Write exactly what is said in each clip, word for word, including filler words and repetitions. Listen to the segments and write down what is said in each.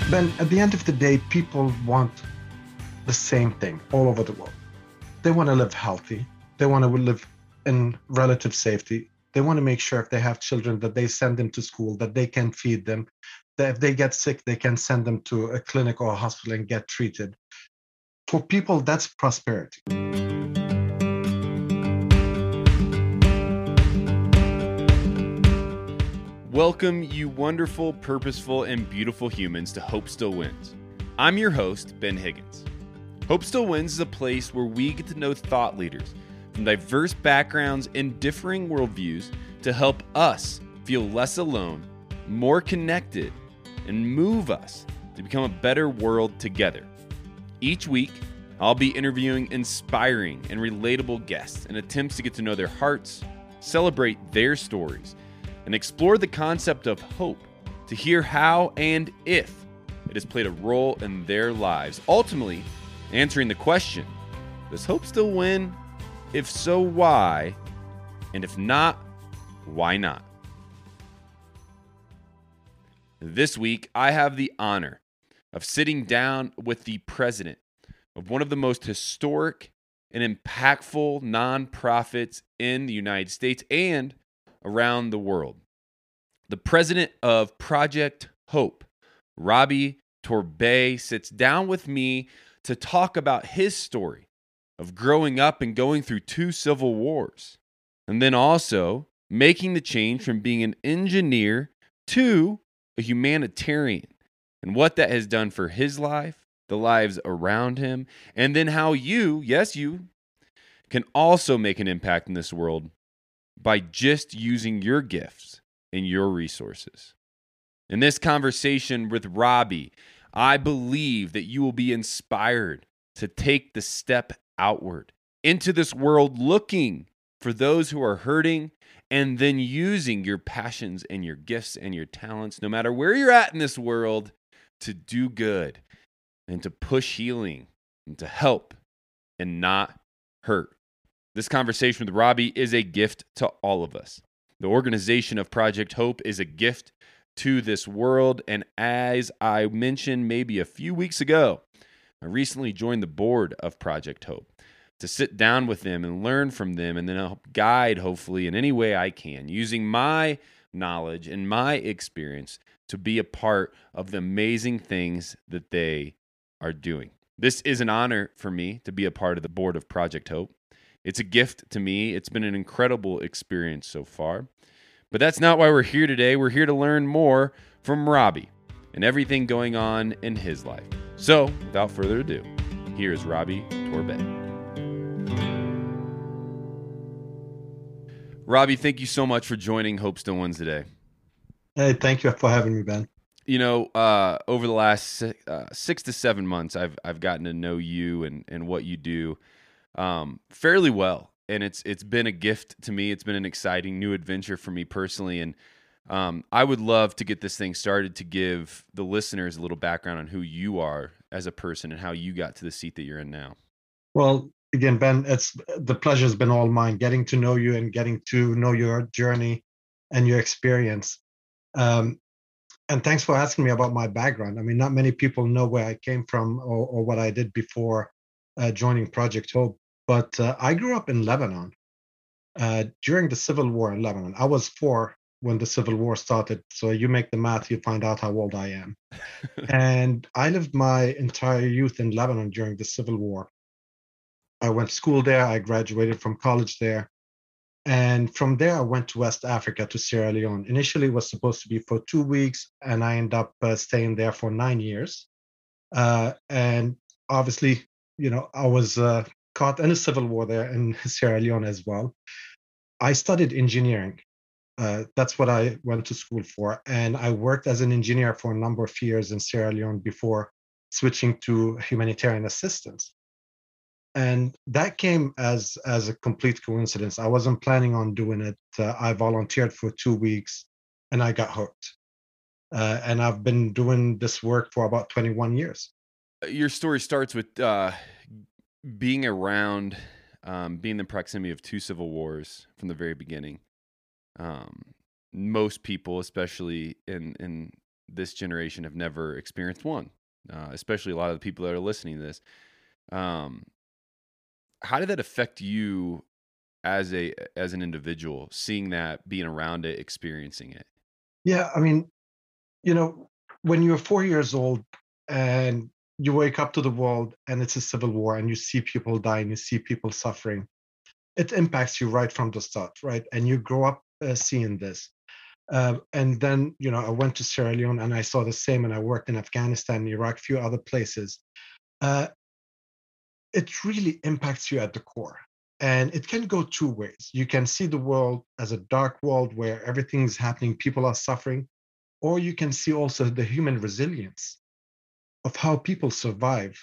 Ben, at the end of the day, people want the same thing all over the world. They want to live healthy. They want to live in relative safety. They want to make sure if they have children that they send them to school, that they can feed them, that if they get sick, they can send them to a clinic or a hospital and get treated. For people, that's prosperity. Welcome, you wonderful, purposeful, and beautiful humans to Hope Still Wins. I'm your host, Ben Higgins. Hope Still Wins is a place where we get to know thought leaders from diverse backgrounds and differing worldviews to help us feel less alone, more connected, and move us to become a better world together. Each week, I'll be interviewing inspiring and relatable guests in attempts to get to know their hearts, celebrate their stories, and explore the concept of hope to hear how and if it has played a role in their lives. Ultimately, answering the question, does hope still win? If so, why? And if not, why not? This week, I have the honor of sitting down with the president of one of the most historic and impactful nonprofits in the United States and around the world. The president of Project Hope, Robbie Torbay, sits down with me to talk about his story of growing up and going through two civil wars, and then also making the change from being an engineer to a humanitarian, and what that has done for his life, the lives around him, and then how you, yes, you, can also make an impact in this world by just using your gifts and your resources. In this conversation with Robbie, I believe that you will be inspired to take the step outward into this world, looking for those who are hurting, and then using your passions and your gifts and your talents, no matter where you're at in this world, to do good and to push healing and to help and not hurt. This conversation with Robbie is a gift to all of us. The organization of Project Hope is a gift to this world, and as I mentioned maybe a few weeks ago, I recently joined the board of Project Hope to sit down with them and learn from them, and then help guide, hopefully, in any way I can, using my knowledge and my experience to be a part of the amazing things that they are doing. This is an honor for me to be a part of the board of Project Hope. It's a gift to me. It's been an incredible experience so far. But that's not why we're here today. We're here to learn more from Robbie and everything going on in his life. So, without further ado, here's Robbie Torbay. Robbie, thank you so much for joining Hope Still Wins today. Hey, thank you for having me, Ben. You know, uh, over the last six, uh, six to seven months, I've I've gotten to know you and, and what you do um, fairly well. And it's it's been a gift to me. It's been an exciting new adventure for me personally. And um, I would love to get this thing started to give the listeners a little background on who you are as a person and how you got to the seat that you're in now. Well, again, Ben, it's the pleasure's been all mine, getting to know you and getting to know your journey and your experience. Um, and thanks for asking me about my background. I mean, not many people know where I came from or, or what I did before uh, joining Project Hope. But uh, I grew up in Lebanon uh, during the Civil War in Lebanon. I was four when the Civil War started. So you make the math, you find out how old I am. And I lived my entire youth in Lebanon during the Civil War. I went to school there. I graduated from college there. And from there, I went to West Africa, to Sierra Leone. Initially, it was supposed to be for two weeks, and I ended up uh, staying there for nine years. Uh, and obviously, you know, I was uh, caught in a civil war there in Sierra Leone as well. I studied engineering. Uh, that's what I went to school for. And I worked as an engineer for a number of years in Sierra Leone before switching to humanitarian assistance. And that came as as a complete coincidence. I wasn't planning on doing it. Uh, I volunteered for two weeks and I got hooked. Uh, and I've been doing this work for about twenty-one years. Your story starts with uh, being around, um, being in the proximity of two civil wars from the very beginning. Um, most people, especially in, in this generation have never experienced one, uh, especially a lot of the people that are listening to this. Um, how did that affect you as a as an individual, seeing that, being around it, experiencing it? Yeah, I mean, you know, when you're four years old and you wake up to the world and it's a civil war and you see people dying, you see people suffering, it impacts you right from the start, right? And you grow up uh, seeing this. Uh, and then, you know, I went to Sierra Leone and I saw the same, and I worked in Afghanistan, Iraq, a few other places. Uh, it really impacts you at the core. And it can go two ways. You can see the world as a dark world where everything's happening, people are suffering, or you can see also the human resilience of how people survive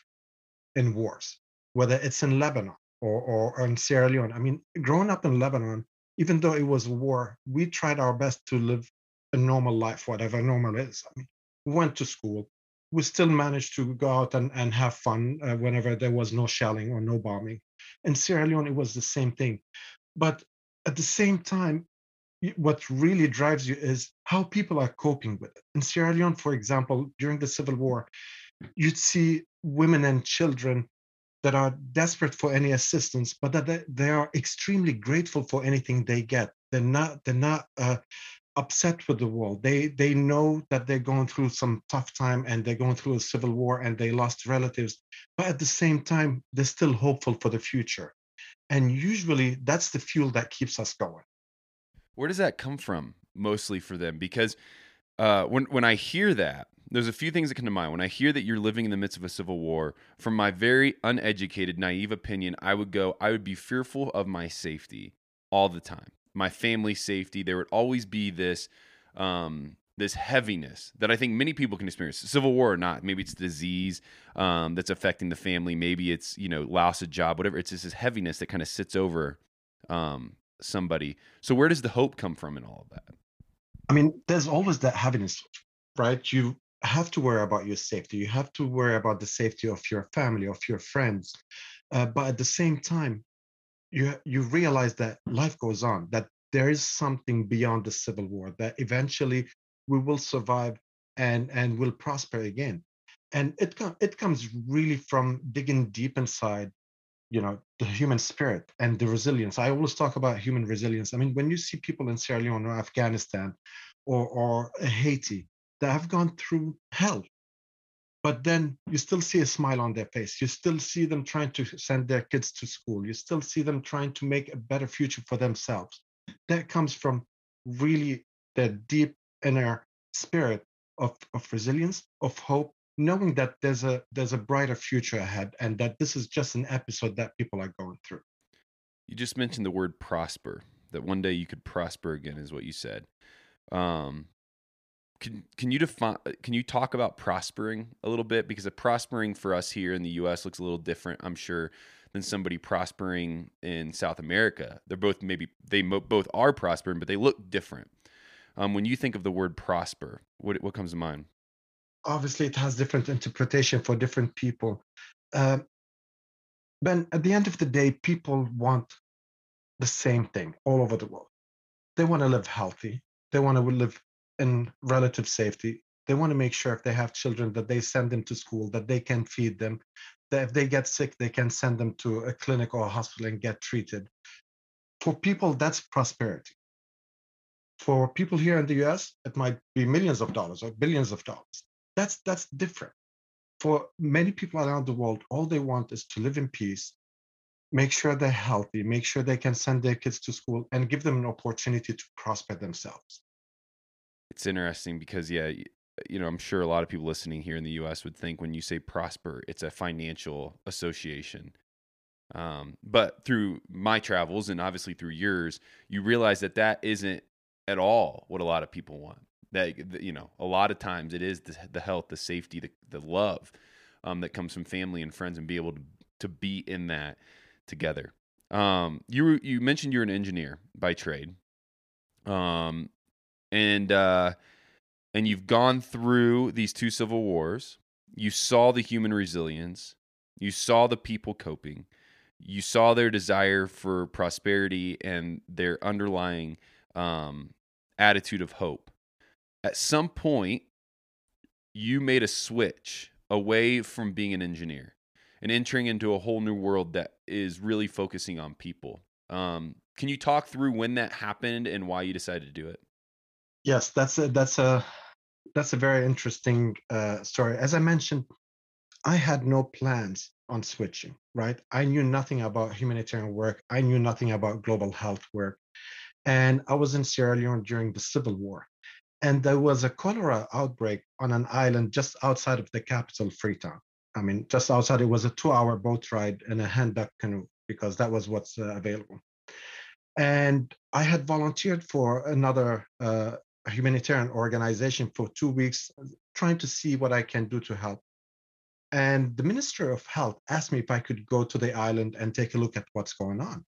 in wars, whether it's in Lebanon or, or, or in Sierra Leone. I mean, growing up in Lebanon, even though it was a war, we tried our best to live a normal life, whatever normal is. I mean, we went to school. We still managed to go out and, and have fun uh, whenever there was no shelling or no bombing. In Sierra Leone, it was the same thing. But at the same time, what really drives you is how people are coping with it. In Sierra Leone, for example, during the civil war, you'd see women and children that are desperate for any assistance, but that they, they are extremely grateful for anything they get. They're not they're not uh, upset with the world. They they know that they're going through some tough time and they're going through a civil war and they lost relatives, but at the same time they're still hopeful for the future. And usually that's the fuel that keeps us going. Where does that come from mostly for them? Because uh, when when I hear that, there's a few things that come to mind. When I hear that you're living in the midst of a civil war, from my very uneducated, naive opinion, I would go, I would be fearful of my safety all the time, my family's safety. There would always be this um, this heaviness that I think many people can experience, civil war or not. Maybe it's disease um, that's affecting the family. Maybe it's, you know, loss of job, whatever. It's just this heaviness that kind of sits over um, somebody. So where does the hope come from in all of that? I mean, there's always that heaviness, right? You have to worry about your safety. You have to worry about the safety of your family, of your friends. Uh, but at the same time, you you realize that life goes on, that there is something beyond the civil war, that eventually we will survive and and will prosper again. And it com- it comes really from digging deep inside, you know, the human spirit and the resilience. I always talk about human resilience. I mean, when you see people in Sierra Leone or Afghanistan or or Haiti that have gone through hell, but then you still see a smile on their face. You still see them trying to send their kids to school. You still see them trying to make a better future for themselves. That comes from really the deep inner spirit of, of resilience, of hope, knowing that there's a there's a brighter future ahead and that this is just an episode that people are going through. You just mentioned the word prosper, that one day you could prosper again, is what you said. Um, can can you define? Can you talk about prospering a little bit? Because a prospering for us here in the U S looks a little different, I'm sure, than somebody prospering in South America. They're both maybe they mo- both are prospering, but they look different. Um, when you think of the word prosper, what what comes to mind? Obviously, it has different interpretation for different people. Uh, but at the end of the day, people want the same thing all over the world. They want to live healthy. They want to live in relative safety. They want to make sure if they have children that they send them to school, that they can feed them, that if they get sick, they can send them to a clinic or a hospital and get treated. For people, that's prosperity. For people here in the U S, it might be millions of dollars or billions of dollars. That's that's different. For many people around the world, all they want is to live in peace, make sure they're healthy, make sure they can send their kids to school, and give them an opportunity to prosper themselves. It's interesting because yeah, y- you know, I'm sure a lot of people listening here in the U S would think when you say prosper, it's a financial association. Um, but through my travels and obviously through yours, you realize that that isn't at all what a lot of people want. That that, you know, a lot of times it is the, the health, the safety, the the love um, that comes from family and friends, and be able to to be in that together. Um, you were- you mentioned you're an engineer by trade, um, and uh, and you've gone through these two civil wars. You saw the human resilience. You saw the people coping. You saw their desire for prosperity and their underlying um, attitude of hope. At some point, you made a switch away from being an engineer and entering into a whole new world that is really focusing on people. Um, can you talk through when that happened and why you decided to do it? Yes, that's a that's a that's a very interesting uh, story. As I mentioned, I had no plans on switching, right? I knew nothing about humanitarian work. I knew nothing about global health work. And I was in Sierra Leone during the Civil War. And there was a cholera outbreak on an island just outside of the capital, Freetown. I mean, just outside, it was a two hour boat ride in a hand duck canoe because that was what's uh, available. And I had volunteered for another uh, humanitarian organization for two weeks, trying to see what I can do to help. And the Minister of Health asked me if I could go to the island and take a look at what's going on.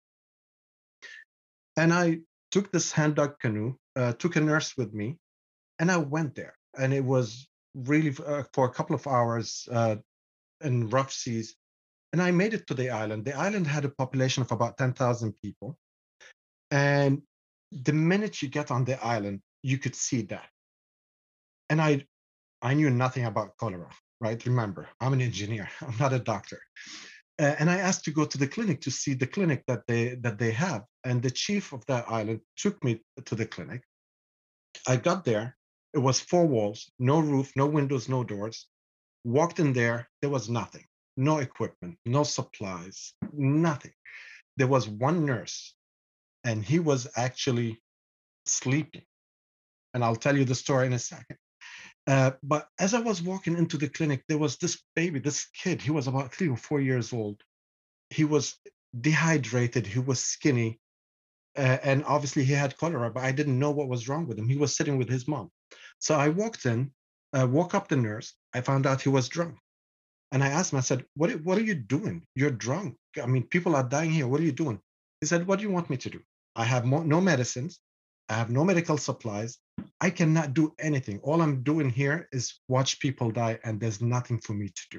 And I took this hand dug canoe, uh, took a nurse with me, and I went there. And it was really uh, for a couple of hours uh, in rough seas. And I made it to the island. The island had a population of about ten thousand people. And the minute you get on the island, you could see that. And I, I knew nothing about cholera, right? Remember, I'm an engineer. I'm not a doctor. Uh, and I asked to go to the clinic to see the clinic that they that they have. And the chief of that island took me to the clinic. I got there. It was four walls, no roof, no windows, no doors. Walked in there. There was nothing, no equipment, no supplies, nothing. There was one nurse, and he was actually sleeping. And I'll tell you the story in a second. Uh, but as I was walking into the clinic, there was this baby, this kid. He was about three or four years old. He was dehydrated. He was skinny. Uh, and obviously, he had cholera, but I didn't know what was wrong with him. He was sitting with his mom. So I walked in, uh, woke up the nurse. I found out he was drunk. And I asked him, I said, what, are- what are you doing? You're drunk. I mean, people are dying here. What are you doing? He said, what do you want me to do? I have mo- no medicines. I have no medical supplies. I cannot do anything. All I'm doing here is watch people die, and there's nothing for me to do.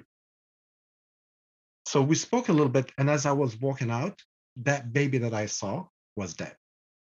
So we spoke a little bit. And as I was walking out, that baby that I saw was dead.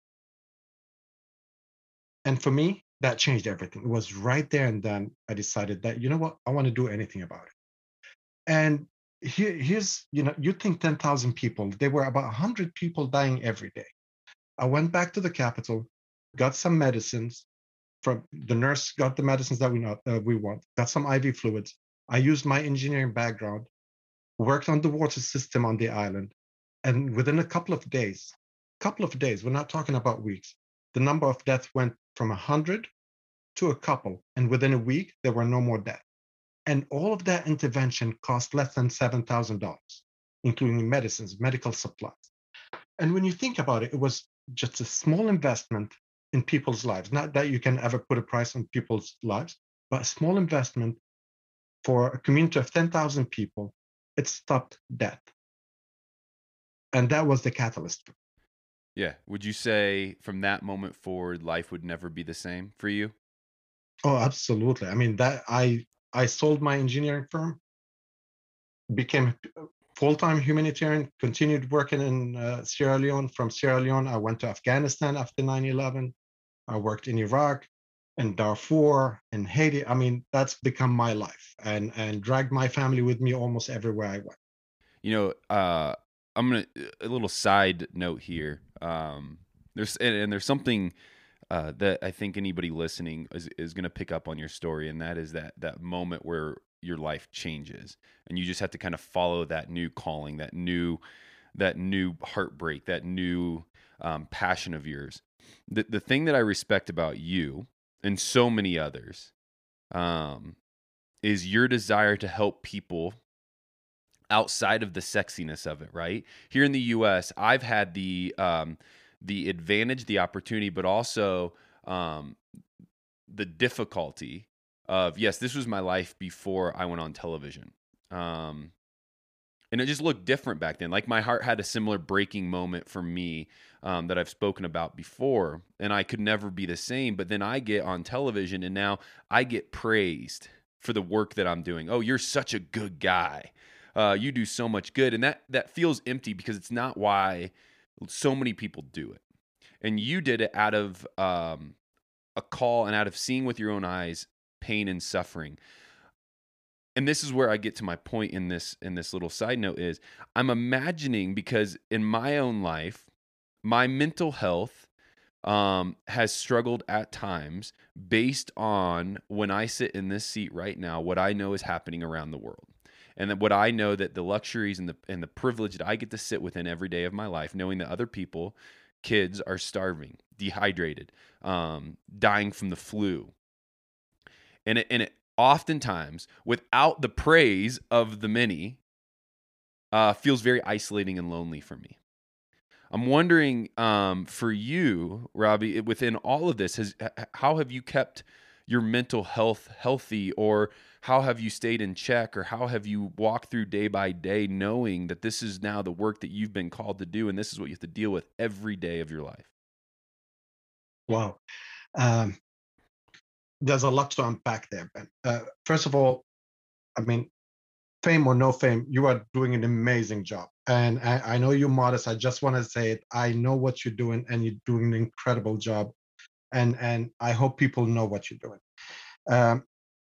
And for me, that changed everything. It was right there and then I decided that, you know what, I want to do anything about it. And here, here's, you know, you think ten thousand people, there were about one hundred people dying every day. I went back to the capital, got some medicines from the nurse, got the medicines that we not, uh, we want, got some I V fluids. I used my engineering background, worked on the water system on the island. And within a couple of days, couple of days, we're not talking about weeks, the number of deaths went from one hundred to a couple. And within a week, there were no more deaths. And all of that intervention cost less than seven thousand dollars, including medicines, medical supplies. And when you think about it, it was just a small investment in people's lives. Not that you can ever put a price on people's lives, but a small investment for a community of ten thousand people. It stopped death. And that was the catalyst. Yeah. Would you say from that moment forward, life would never be the same for you? Oh, absolutely. I mean, that I I sold my engineering firm, became a full-time humanitarian, continued working in uh, Sierra Leone. From Sierra Leone, I went to Afghanistan after nine eleven. I worked in Iraq, in Darfur, in Haiti. I mean, that's become my life, and and dragged my family with me almost everywhere I went. You know, uh, I'm gonna a little side note here. Um, there's and, and there's something uh, that I think anybody listening is, is going to pick up on your story, and that is that that moment where your life changes, and you just have to kind of follow that new calling, that new that new heartbreak, that new um, passion of yours. The the thing that I respect about you and so many others um, is your desire to help people outside of the sexiness of it, right? Here in the U S, I've had the um, the advantage, the opportunity, but also um, the difficulty of yes, this was my life before I went on television, um, and it just looked different back then. Like my heart had a similar breaking moment for me um, that I've spoken about before, and I could never be the same. But then I get on television, and now I get praised for the work that I'm doing. Oh, you're such a good guy. Uh, you do so much good, and that that feels empty because it's not why so many people do it. And you did it out of um, a call and out of seeing with your own eyes pain and suffering. and this is where I get to my point in this in this little side note is I'm imagining, because in my own life, my mental health um, has struggled at times based on when I sit in this seat right now, what I know is happening around the world. And that what I know that the luxuries and the and the privilege that I get to sit within every day of my life, knowing that other people, kids, are starving, dehydrated, um, dying from the flu. And it, and it oftentimes, without the praise of the many, uh, feels very isolating and lonely for me. I'm wondering, um, for you, Robbie, within all of this, has how have you kept your mental health healthy, or how have you stayed in check, or how have you walked through day by day knowing that this is now the work that you've been called to do, and this is what you have to deal with every day of your life? Wow. Um, there's a lot to unpack there, Ben. Uh, first of all, I mean, fame or no fame, you are doing an amazing job. And I, I know you're modest. I just want to say it. I know what you're doing, and you're doing an incredible job. And, and I hope people know what you're doing. Um,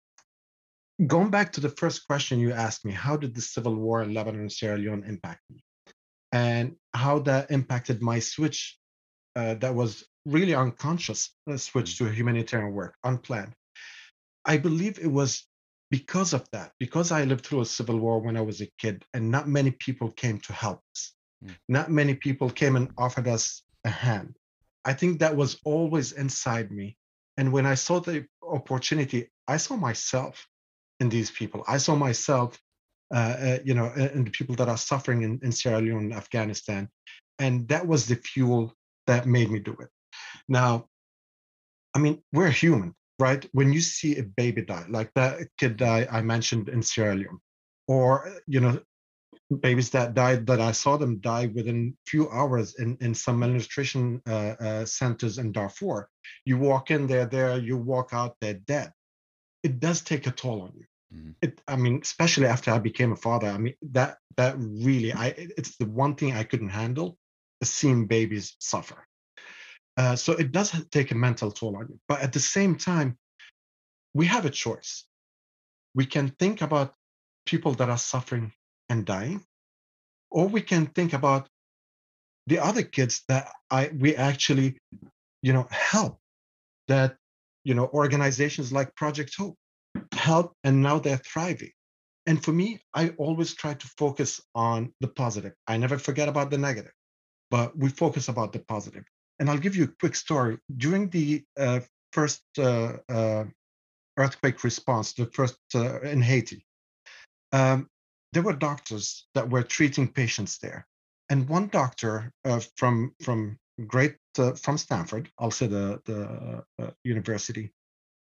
going back to the first question you asked me, how did the civil war in Lebanon and Sierra Leone impact me? And how that impacted my switch uh, that was really unconscious, uh, switch to humanitarian work, unplanned. I believe it was because of that, because I lived through a civil war when I was a kid, and not many people came to help us. Mm. Not many people came and offered us a hand. I think that was always inside me. And when I saw the opportunity, I saw myself in these people. I saw myself, uh, uh, you know, in the people that are suffering in, in Sierra Leone and Afghanistan. And that was the fuel that made me do it. Now, I mean, we're human, right? When you see a baby die, like that kid I, I mentioned in Sierra Leone, or, you know, babies that died, that I saw them die within few hours in, in some malnutrition uh, uh, centers in Darfur. You walk in, they're there, you walk out, they're dead. It does take a toll on you. Mm-hmm. It, I mean, especially after I became a father, I mean, that that really, I it's the one thing I couldn't handle, is seeing babies suffer. Uh, so it does take a mental toll on you. But at the same time, we have a choice. We can think about people that are suffering and dying, or we can think about the other kids that I we actually, you know, help, that, you know, organizations like Project Hope help, and now they're thriving. And for me, I always try to focus on the positive. I never forget about the negative, but we focus about the positive. And I'll give you a quick story. During the uh, first uh, uh, earthquake response, the first uh, in Haiti, um, there were doctors that were treating patients there. And one doctor uh, from from great uh, from Stanford, I'll say the the uh, university,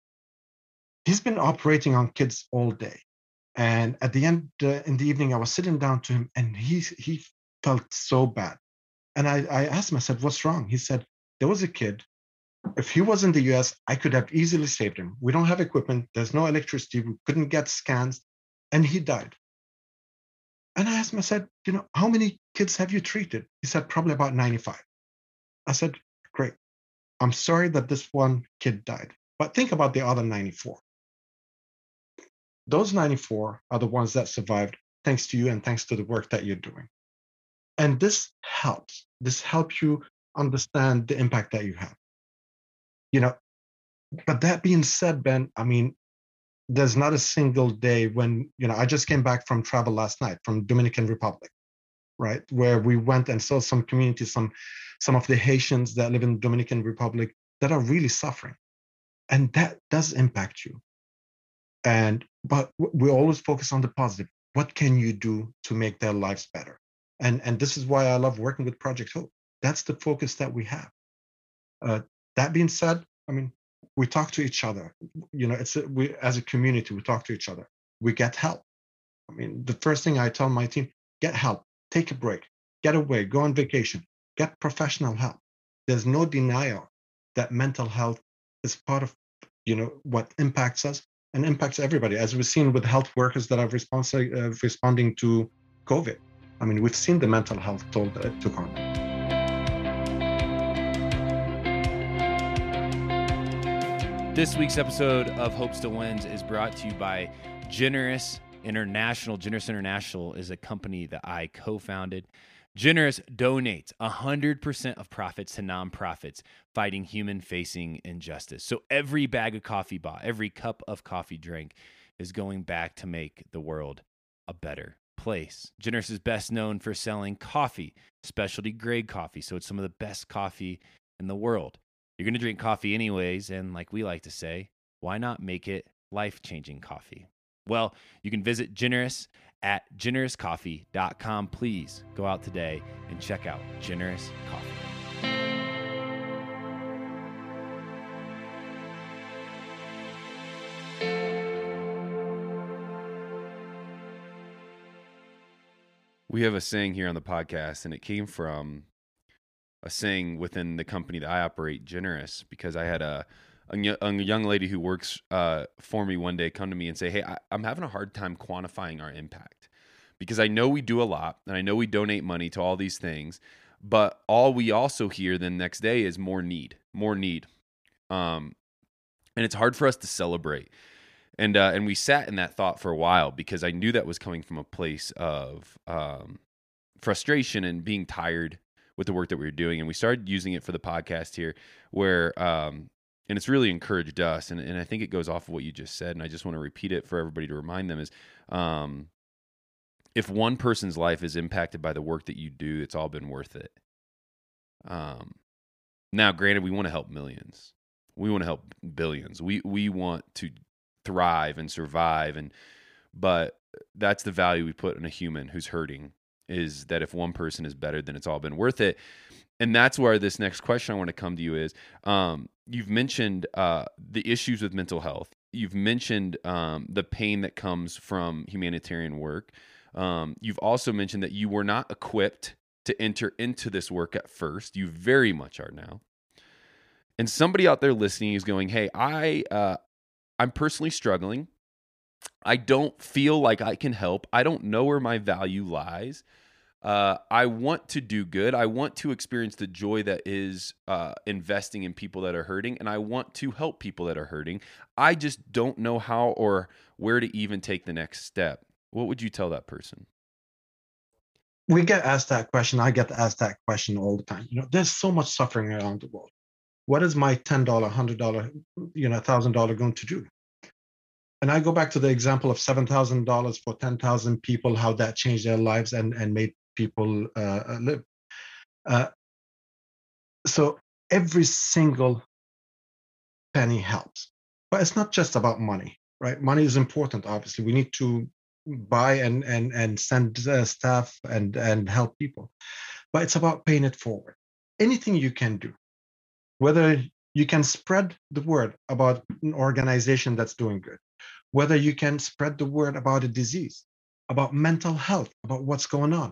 he's been operating on kids all day. And at the end, uh, in the evening, I was sitting down to him, and he he felt so bad. And I, I asked him, I said, what's wrong? He said, there was a kid. If he was in the U S, I could have easily saved him. We don't have equipment. There's no electricity. We couldn't get scans. And he died. And I asked him, I said, you know, how many kids have you treated? He said, probably about ninety-five. I said, great. I'm sorry that this one kid died, but think about the other ninety-four. Those ninety-four are the ones that survived thanks to you and thanks to the work that you're doing. And this helps. This helps you understand the impact that you have. You know, but that being said, Ben, I mean, there's not a single day when, you know, I just came back from travel last night from Dominican Republic, right? Where we went and saw some communities, some, some of the Haitians that live in Dominican Republic that are really suffering. And that does impact you. And, but we always focus on the positive. What can you do to make their lives better? And, and this is why I love working with Project Hope. That's the focus that we have. Uh, that being said, I mean, we talk to each other. You know, it's a, we as a community, we talk to each other. We get help. I mean, the first thing I tell my team, get help, take a break, get away, go on vacation, get professional help. There's no denial that mental health is part of, you know, what impacts us and impacts everybody, as we've seen with health workers that are respons- uh, responding to COVID. I mean, we've seen the mental health toll that it took on them. This week's episode of Hope Still Wins is brought to you by generous International. Generous International is a company that I co-founded. Generous donates one hundred percent of profits to nonprofits fighting human-facing injustice. So every bag of coffee bought, every cup of coffee drank is going back to make the world a better place. Generous is best known for selling coffee, specialty grade coffee. So it's some of the best coffee in the world. You're going to drink coffee anyways, and like we like to say, why not make it life-changing coffee? Well, you can visit Generous at generous coffee dot com. Please go out today and check out Generous Coffee. We have a saying here on the podcast, and it came from a saying within the company that I operate, Generous, because I had a a, a young lady who works uh, for me one day come to me and say, hey, I, I'm having a hard time quantifying our impact because I know we do a lot and I know we donate money to all these things, but all we also hear the next day is more need, more need. Um, and it's hard for us to celebrate. And uh, and we sat in that thought for a while because I knew that was coming from a place of um, frustration and being tired with the work that we were doing. And we started using it for the podcast here where um, – and it's really encouraged us, and, and I think it goes off of what you just said, and I just want to repeat it for everybody to remind them is um, if one person's life is impacted by the work that you do, it's all been worth it. Um, now, granted, we want to help millions. We want to help billions. We we want to thrive and survive, and but that's the value we put in a human who's hurting, is that if one person is better, then it's all been worth it. And that's where this next question I want to come to you is, um, you've mentioned uh, the issues with mental health. You've mentioned um, the pain that comes from humanitarian work. Um, you've also mentioned that you were not equipped to enter into this work at first. You very much are now. And somebody out there listening is going, hey, I, uh, I'm personally struggling. I don't feel like I can help. I don't know where my value lies. Uh, I want to do good. I want to experience the joy that is uh, investing in people that are hurting, and I want to help people that are hurting. I just don't know how or where to even take the next step. What would you tell that person? We get asked that question. I get asked that question all the time. You know, there's so much suffering around the world. What is my ten dollars, one hundred dollars, you know, one thousand dollars going to do? And I go back to the example of seven thousand dollars for ten thousand people, how that changed their lives and, and made people uh, live. Uh, so every single penny helps. But it's not just about money, right? Money is important, obviously. We need to buy and and and send uh, staff and and help people. But it's about paying it forward. Anything you can do, whether you can spread the word about an organization that's doing good, whether you can spread the word about a disease, about mental health, about what's going on,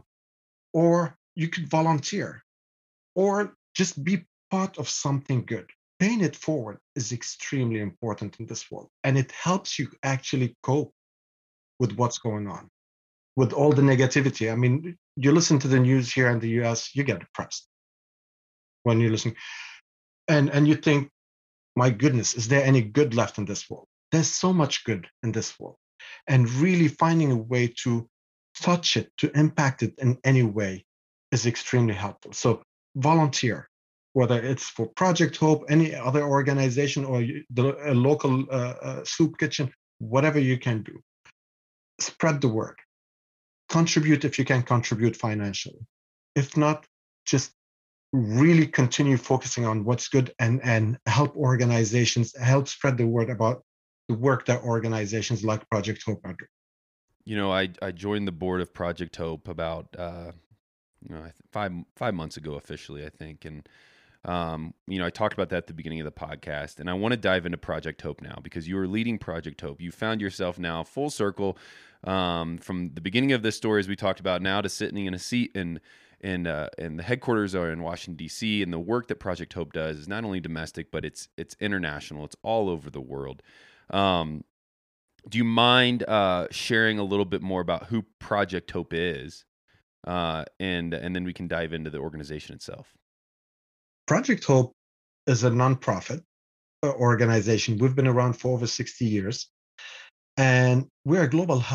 or you could volunteer, or just be part of something good. Paying it forward is extremely important in this world, and it helps you actually cope with what's going on, with all the negativity. I mean, you listen to the news here in the U S, you get depressed when you listen, and and you think, my goodness, is there any good left in this world? There's so much good in this world, and really finding a way to touch it, to impact it in any way, is extremely helpful. So volunteer, whether it's for Project Hope, any other organization, or the a local uh, uh, soup kitchen, whatever you can do. Spread the word. Contribute if you can contribute financially. If not, just really continue focusing on what's good and, and help organizations, help spread the word about the work that organizations like Project Hope are doing. You know, I, I joined the board of Project Hope about uh, you know five five months ago officially, I think, and um, you know I talked about that at the beginning of the podcast, and I want to dive into Project Hope now because you are leading Project Hope. You found yourself now full circle um, from the beginning of this story, as we talked about, now to sitting in a seat in and uh, and the headquarters are in Washington D C, and the work that Project Hope does is not only domestic, but it's it's international. It's all over the world. Um, do you mind uh, sharing a little bit more about who Project Hope is, uh, and and then we can dive into the organization itself? Project Hope is a nonprofit organization. We've been around for over sixty years, and we're a global health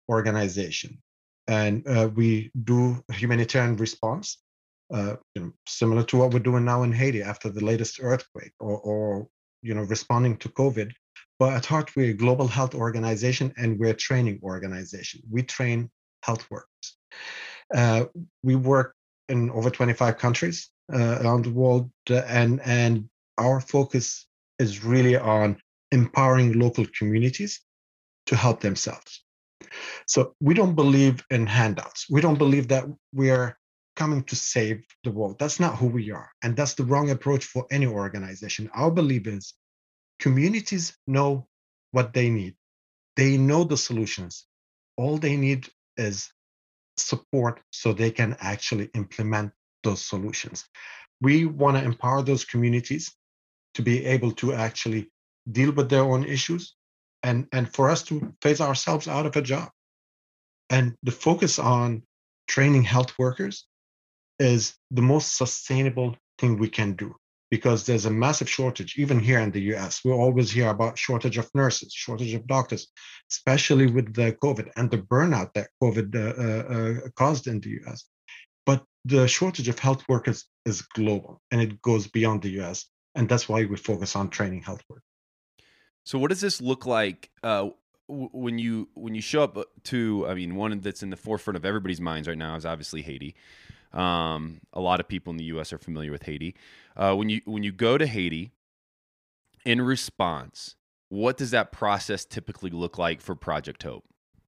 organization, and uh, we do humanitarian response, uh, you know, similar to what we're doing now in Haiti after the latest earthquake, or, or you know, responding to COVID. But at heart, we're a global health organization, and we're a training organization. We train health workers. Uh, we work in over twenty-five countries uh, around the world, uh, and and our focus is really on empowering local communities to help themselves. So we don't believe in handouts. We don't believe that we're coming to save the world. That's not who we are, and that's the wrong approach for any organization. Our belief is communities know what they need. They know the solutions. All they need is support so they can actually implement those solutions. We want to empower those communities to be able to actually deal with their own issues, and, and for us to phase ourselves out of a job. And the focus on training health workers is the most sustainable thing we can do, because there's a massive shortage, even here in the U S. We always hear about shortage of nurses, shortage of doctors, especially with the COVID and the burnout that COVID uh, uh, caused in the U S. But the shortage of health workers is global, and it goes beyond the U S. And that's why we focus on training health workers. So what does this look like uh, w- when you when you show up to? I mean, one that's in the forefront of everybody's minds right now is obviously Haiti. Um, a lot of people in the U S are familiar with Haiti. Uh, when you when you go to Haiti, in response, what does that process typically look like for Project Hope?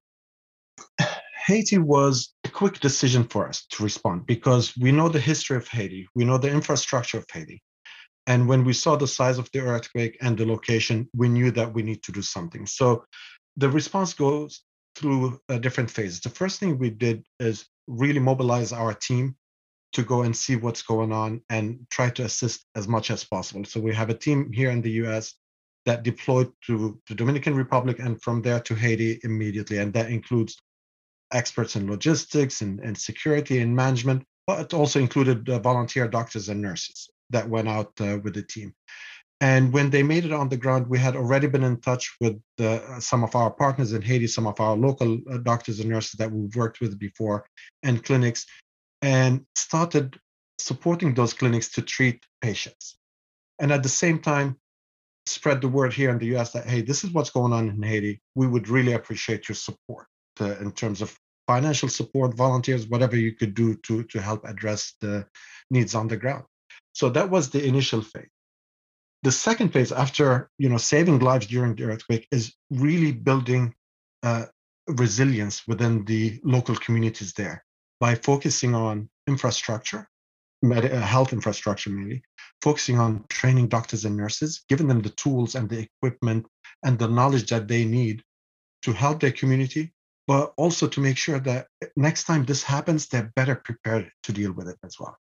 Haiti was a quick decision for us to respond because we know the history of Haiti, we know the infrastructure of Haiti. And when we saw the size of the earthquake and the location, we knew that we need to do something. So the response goes through uh, different phases. The first thing we did is really mobilize our team to go and see what's going on and try to assist as much as possible. So we have a team here in the U S that deployed to the Dominican Republic and from there to Haiti immediately. And that includes experts in logistics and, and security and management, but it also included uh, volunteer doctors and nurses that went out uh, with the team. And when they made it on the ground, we had already been in touch with uh, some of our partners in Haiti, some of our local uh, doctors and nurses that we've worked with before, and clinics, and started supporting those clinics to treat patients. And at the same time, spread the word here in the U S that, hey, this is what's going on in Haiti. We would really appreciate your support uh, in terms of financial support, volunteers, whatever you could do to, to help address the needs on the ground. So that was the initial phase. The second phase, after you know saving lives during the earthquake, is really building uh, resilience within the local communities there by focusing on infrastructure, med- uh, health infrastructure mainly, focusing on training doctors and nurses, giving them the tools and the equipment and the knowledge that they need to help their community, but also to make sure that next time this happens, they're better prepared to deal with it as well.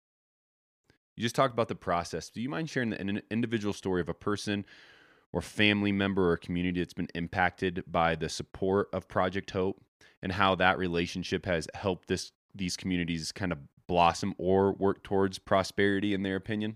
You just talked about the process. Do you mind sharing an individual story of a person or family member or community that's been impacted by the support of Project Hope and how that relationship has helped this these communities kind of blossom or work towards prosperity, in their opinion?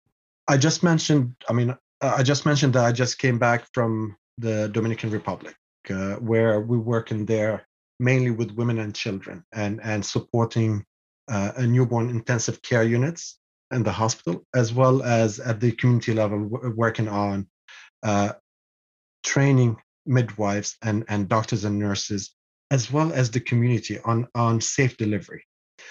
I just mentioned, I mean, uh, I just mentioned that I just came back from the Dominican Republic, uh, where we work in there mainly with women and children and, and supporting uh, a newborn intensive care units in the hospital, as well as at the community level, w- working on uh, training midwives and, and doctors and nurses, as well as the community on, on safe delivery.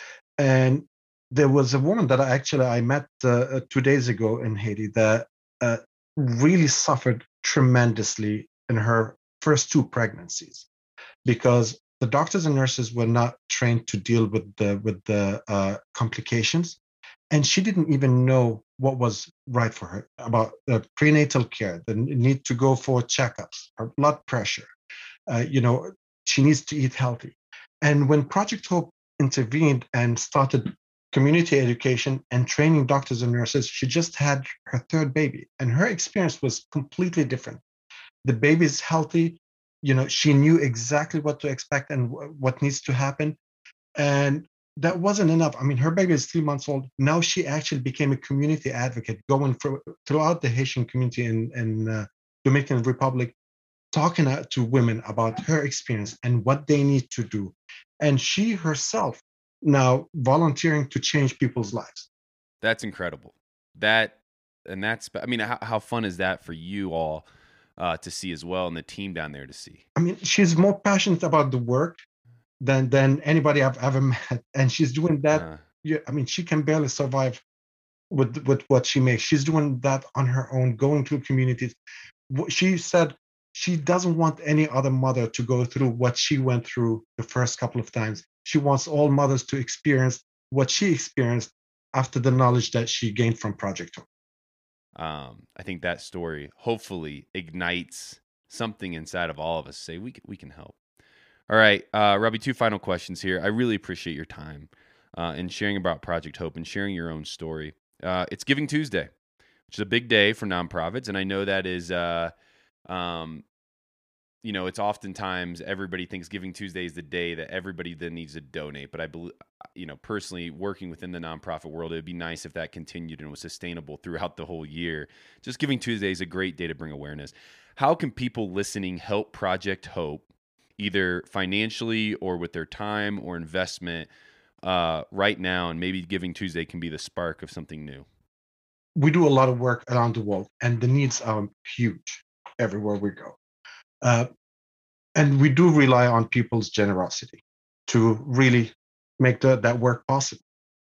And there was a woman that I actually I met uh, two days ago in Haiti that uh, really suffered tremendously in her first two pregnancies because the doctors and nurses were not trained to deal with the with the uh, complications, and she didn't even know what was right for her about the prenatal care, the need to go for checkups, her blood pressure. Uh, you know, she needs to eat healthy. And when Project Hope intervened and started community education and training doctors and nurses, she just had her third baby, and her experience was completely different. The baby's healthy. You know, she knew exactly what to expect and w- what needs to happen. And that wasn't enough. I mean, her baby is three months old. Now she actually became a community advocate, going for, throughout the Haitian community in, in uh, Dominican Republic, talking uh, to women about her experience and what they need to do. And she herself now volunteering to change people's lives. That's incredible. That and that's I mean, how, how fun is that for you all uh, to see as well, and the team down there to see? I mean, she's more passionate about the work than than anybody I've ever met, and she's doing that. Uh, Yeah, I mean, she can barely survive with with what she makes. She's doing that on her own, going through communities. Wh- She said she doesn't want any other mother to go through what she went through the first couple of times. She wants all mothers to experience what she experienced after the knowledge that she gained from Project Hope. um, I think that story hopefully ignites something inside of all of us. Say we can, we can help. All right, uh, Robbie. Two final questions here. I really appreciate your time uh, and sharing about Project Hope and sharing your own story. Uh, it's Giving Tuesday, which is a big day for nonprofits, and I know that is. Uh, um, you know, it's oftentimes everybody thinks Giving Tuesday is the day that everybody then needs to donate. But I believe, you know, personally working within the nonprofit world, it would be nice if that continued and was sustainable throughout the whole year. Just Giving Tuesday is a great day to bring awareness. How can people listening help Project Hope, either financially or with their time or investment, uh, right now? And maybe Giving Tuesday can be the spark of something new. We do a lot of work around the world, and the needs are huge everywhere we go. Uh, and we do rely on people's generosity to really make the, that work possible.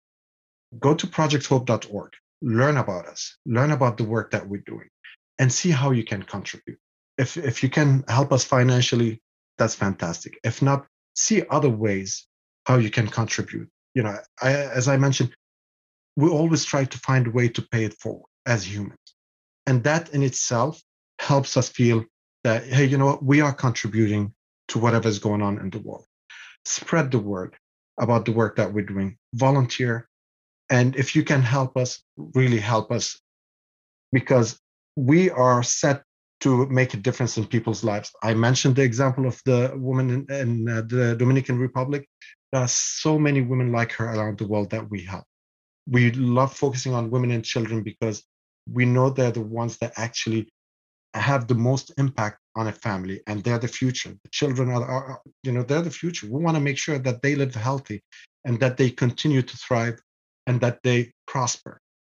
Go to project hope dot org, learn about us, learn about the work that we're doing, and see how you can contribute. If, if you can help us financially, that's fantastic. If not, see other ways how you can contribute. You know, I, as I mentioned, we always try to find a way to pay it forward as humans. And that in itself helps us feel that, hey, you know what, we are contributing to whatever is going on in the world. Spread the word about the work that we're doing, volunteer. And if you can help us, really help us, because we are set to make a difference in people's lives. I mentioned the example of the woman in, in uh, the Dominican Republic. There are so many women like her around the world that we help. We love focusing on women and children because we know they're the ones that actually have the most impact on a family, and they're the future. The children are, are you know, they're the future. We want to make sure that they live healthy and that they continue to thrive and that they prosper.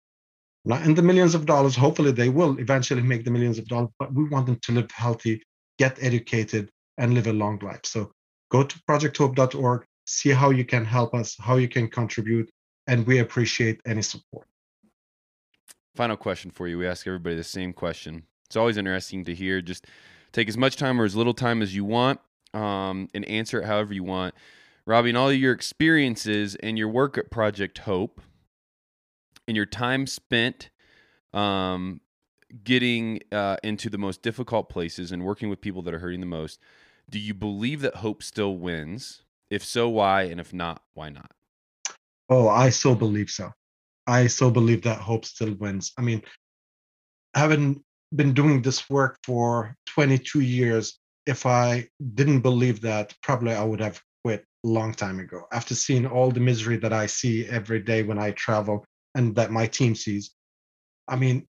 Not in the millions of dollars. Hopefully, they will eventually make the millions of dollars, but we want them to live healthy, get educated, and live a long life. So go to project hope dot org, see how you can help us, how you can contribute, and we appreciate any support. Final question for you. We ask everybody the same question. It's always interesting to hear. Just take as much time or as little time as you want, um, and answer it however you want. Robbie, in all of your experiences and your work at Project Hope and your time spent um, getting uh, into the most difficult places and working with people that are hurting the most, do you believe that hope still wins? If so, why? And if not, why not? Oh, I so believe so. I so believe that hope still wins. I mean, having been doing this work for twenty-two years, if I didn't believe that, probably I would have quit a long time ago. After seeing all the misery that I see every day when I travel and that my team sees, I mean,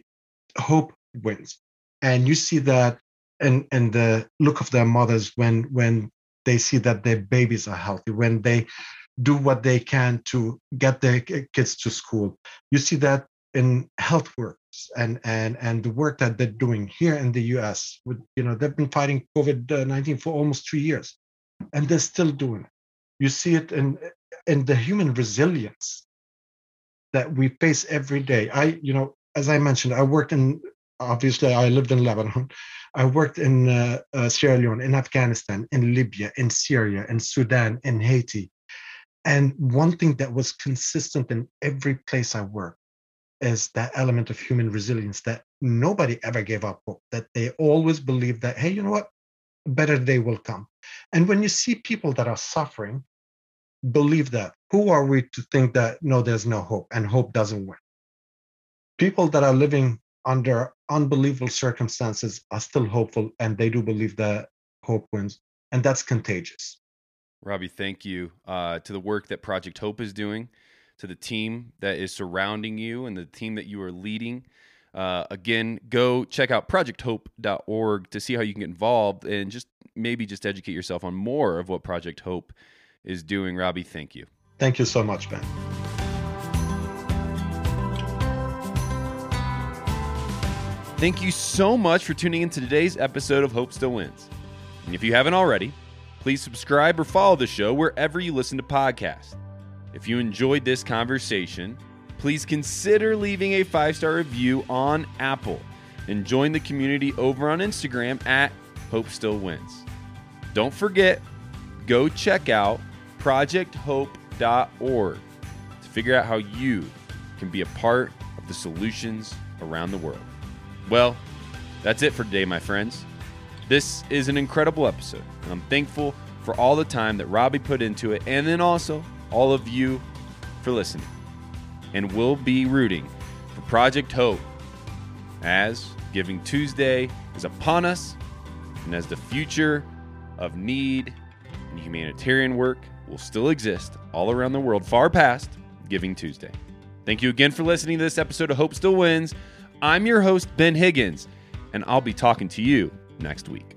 hope wins. And you see that in, in the look of their mothers when when they see that their babies are healthy, when they do what they can to get their kids to school. You see that in health workers and and and the work that they're doing here in the U S. With, you know, they've been fighting COVID nineteen for almost three years, and they're still doing it. You see it in in the human resilience that we face every day. I, you know, as I mentioned, I worked in, obviously, I lived in Lebanon. I worked in uh, uh, Sierra Leone, in Afghanistan, in Libya, in Syria, in Sudan, in Haiti. And one thing that was consistent in every place I worked is that element of human resilience, that nobody ever gave up hope, that they always believed that, hey, you know what? A better day will come. And when you see people that are suffering, believe that. Who are we to think that, no, there's no hope and hope doesn't win? People that are living under unbelievable circumstances are still hopeful, and they do believe that hope wins. And that's contagious. Robbie, thank you uh, to the work that Project Hope is doing, to the team that is surrounding you and the team that you are leading. Uh, again, go check out project hope dot org to see how you can get involved and just maybe just educate yourself on more of what Project Hope is doing. Robbie, thank you. Thank you so much, Ben. Thank you so much for tuning in to today's episode of Hope Still Wins. And if you haven't already, please subscribe or follow the show wherever you listen to podcasts. If you enjoyed this conversation, please consider leaving a five-star review on Apple and join the community over on Instagram at Hope Still Wins. Don't forget, go check out project hope dot org to figure out how you can be a part of the solutions around the world. Well, that's it for today, my friends. This is an incredible episode, and I'm thankful for all the time that Robbie put into it, and then also all of you for listening. And we'll be rooting for Project Hope as Giving Tuesday is upon us and as the future of need and humanitarian work will still exist all around the world, far past Giving Tuesday. Thank you again for listening to this episode of Hope Still Wins. I'm your host, Ben Higgins, and I'll be talking to you next week.